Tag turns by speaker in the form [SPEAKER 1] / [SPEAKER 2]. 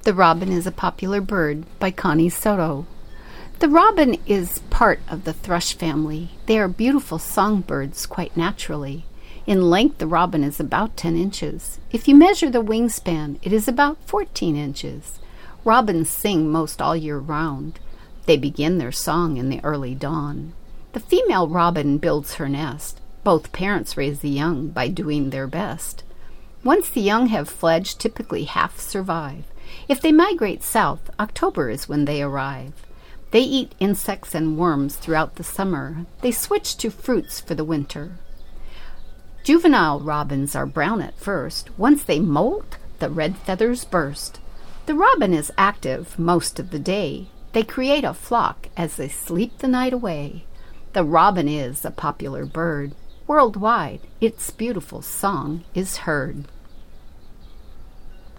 [SPEAKER 1] The Robin is a Popular Bird by Connie Soto. The robin is part of the thrush family. They are beautiful songbirds quite naturally. In length, the robin is about 10 inches. If you measure the wingspan, it is about 14 inches. Robins sing most all year round. They begin their song in the early dawn. The female robin builds her nest. Both parents raise the young by doing their best. Once the young have fledged, typically half survive. If they migrate south, October is when they arrive. They eat insects and worms throughout the summer. They switch to fruits for the winter. Juvenile robins are brown at first. Once they molt, the red feathers burst. The robin is active most of the day. They create a flock as they sleep the night away. The robin is a popular bird. Worldwide, its beautiful song is heard.